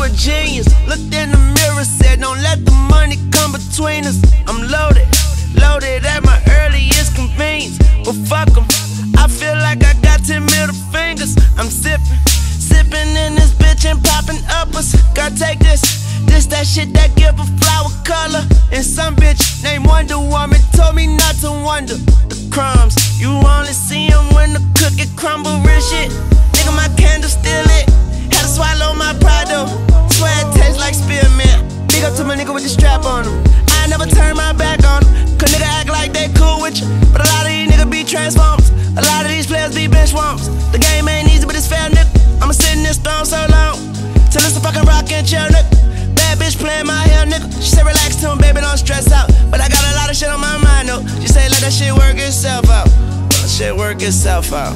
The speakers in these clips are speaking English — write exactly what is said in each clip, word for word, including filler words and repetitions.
a genius. Looked in the mirror, said don't let the money come between us. I'm loaded, loaded at my earliest convenience. But fuck 'em, I feel like I got ten middle fingers. I'm sipping, sipping in this bitch and popping uppers. Gotta take this, this that shit that give a flower color. And some bitch named Wonder Woman told me not to wonder. The crumbs, you only see them when the cookie crumble. Real shit, nigga, my candle still lit. Had to swallow my pride though. Swear it tastes like spearmint. Big up to my nigga with the strap on him. I never turn my back on him. Cause nigga act like they cool with you, but a lot of these niggas be transformers. A lot of these players be bench warmers. The game ain't easy, but it's fair, nigga. I'ma sit in this throne so long till it's a fucking rock and chill, nigga. Bad bitch playing my hair, nigga. She said relax to him, baby, don't stress out. But I got a lot of shit on my mind, though. She say let that shit work itself out. Let that shit work itself out.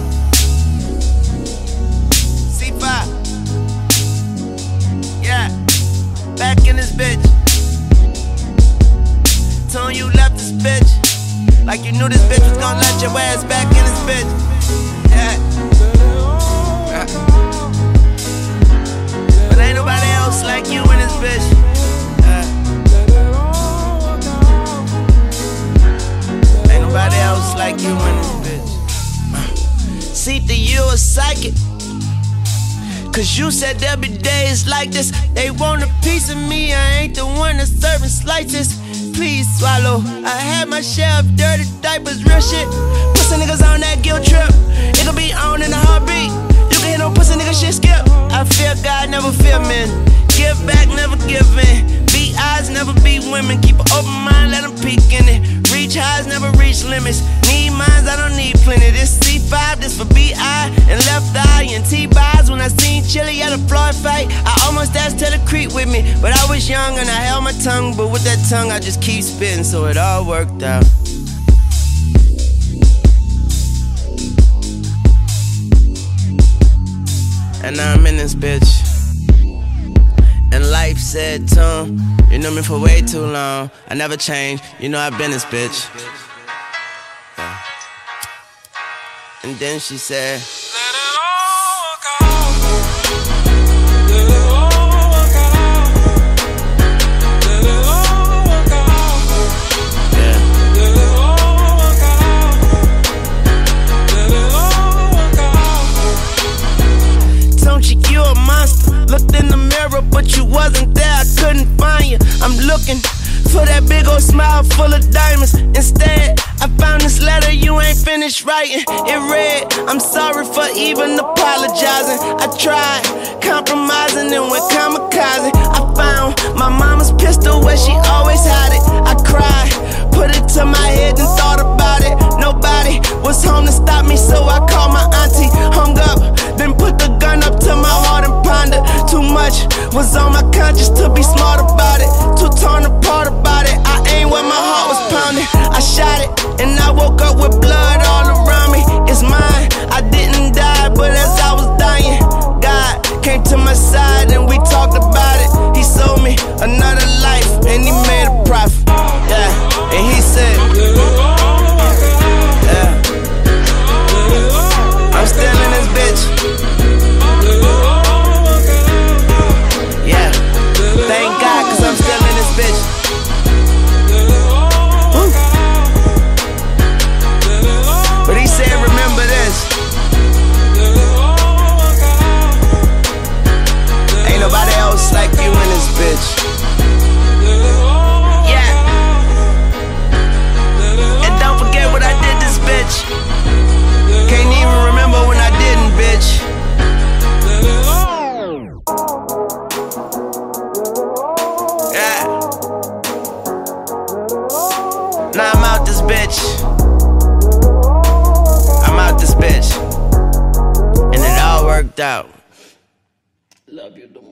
C five. Yeah. Back in this bitch. Told you left this bitch like you knew this bitch was gonna let your ass back in this bitch. Yeah. Uh. But ain't nobody else like you in this bitch. Uh. Ain't nobody else like you in this bitch. Uh. See that you a psychic, cause you said there'll be days like this. They want a piece of me, I ain't the one that's serving slices. Please swallow. I had my share of dirty diapers, real shit. Pussy niggas on that guilt trip. It'll be on in a heartbeat. You can hear no pussy nigga shit skip. I fear God, never fear men. Give back, never give in. Beat eyes, never beat women. Keep an open mind, let them peek in it. Reach highs, never reach limits. Need minds, I don't need plenty. This C five, this for B I and left eye and T-buys. When I seen Chili at a Floyd fight, I almost asked her to creep with me, but I was young and I held my tongue. But with that tongue, I just keep spitting, so it all worked out. And now I'm in this bitch. And life said to him, you knew me for way too long. I never changed, you know I've been this bitch. Yeah. And then she said, let it all go. Let it all go. Let it all go. Yeah. Let it all go. Let it all go. Don't you, you a monster. Looked in the mirror, but you wasn't there, I couldn't find you. I'm looking for that big old smile full of diamonds. Instead, I found this letter you ain't finished writing. It read, I'm sorry for even apologizing. I tried compromising and went kamikaze. I found my mama's pistol where she always had it. I cried, put it to my head and thought about it. Nobody was home to stop me, so I called my auntie. Hung up, then put the gun up to my heart and pondered. Too much was on my conscience to be smart about it. Too torn apart about it. I ain't where my heart was pounding. I shot it, and I woke up with blood all around me. It's mine, I didn't die, but as I was dying, God came to my side and we talked about it. He sold me another life and he made a profit. Yeah, and he said, yeah, I'm still in this bitch. Yeah, thank God, cause I'm still in this bitch. Woo. But he said, remember this. Ain't nobody else like you in this bitch. Yeah. And don't forget what I did this bitch. Can't even remember when I didn't, bitch. Yeah. Now I'm out this bitch. I'm out this bitch. And it all worked out. Love you the most.